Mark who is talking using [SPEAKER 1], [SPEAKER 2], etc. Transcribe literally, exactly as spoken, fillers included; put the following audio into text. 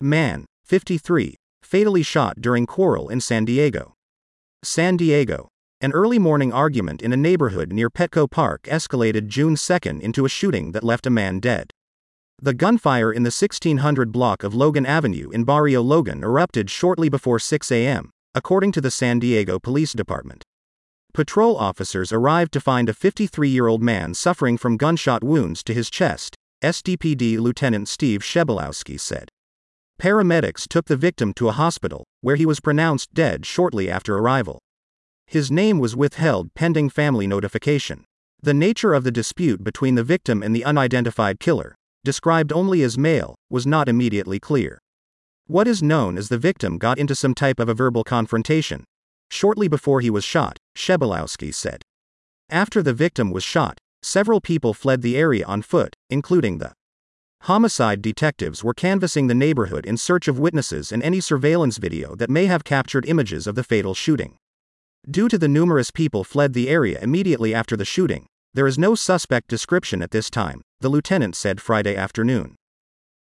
[SPEAKER 1] Man, fifty-three, fatally shot during quarrel in San Diego. San Diego. An early morning argument in a neighborhood near Petco Park escalated June second into a shooting that left a man dead. The gunfire in the sixteen hundred block of Logan Avenue in Barrio Logan erupted shortly before six a m, according to the San Diego Police Department. Patrol officers arrived to find a fifty-three-year-old man suffering from gunshot wounds to his chest, S D P D Lieutenant Steve Shebelowski said. Paramedics took the victim to a hospital, where he was pronounced dead shortly after arrival. His name was withheld pending family notification. The nature of the dispute between the victim and the unidentified killer, described only as male, was not immediately clear. What is known as the victim got into some type of a verbal confrontation shortly before he was shot, Shebelowski said. After the victim was shot, several people fled the area on foot, including the homicide detectives were canvassing the neighborhood in search of witnesses and any surveillance video that may have captured images of the fatal shooting. Due to the numerous people fled the area immediately after the shooting, there is no suspect description at this time, the lieutenant said Friday afternoon.